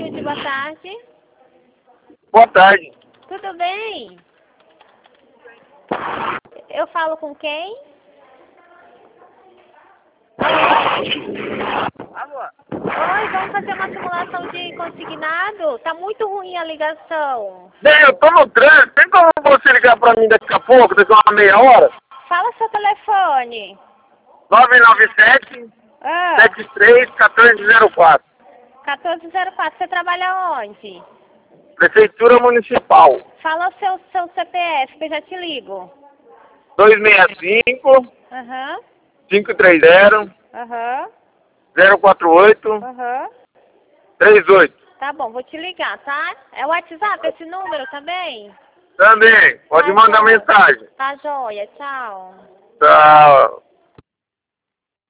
Muito boa tarde. Boa tarde. Tudo bem? Eu falo com quem? Alô? Oi, vamos fazer uma simulação de consignado? Tá muito ruim a ligação. Bem, eu tô no trânsito. Tem como você ligar pra mim daqui a pouco, daqui a uma meia hora? Fala seu telefone. 997 73 1404. 1404. Você trabalha onde? Prefeitura Municipal. Fala o seu CPF, que eu já te ligo. 265 Aham, 530 aham, 048 aham. 38. Tá bom, vou te ligar, tá? É o WhatsApp esse número também? Também, pode Tá mandar joia. mensagem. Tá joia, tchau. Tchau.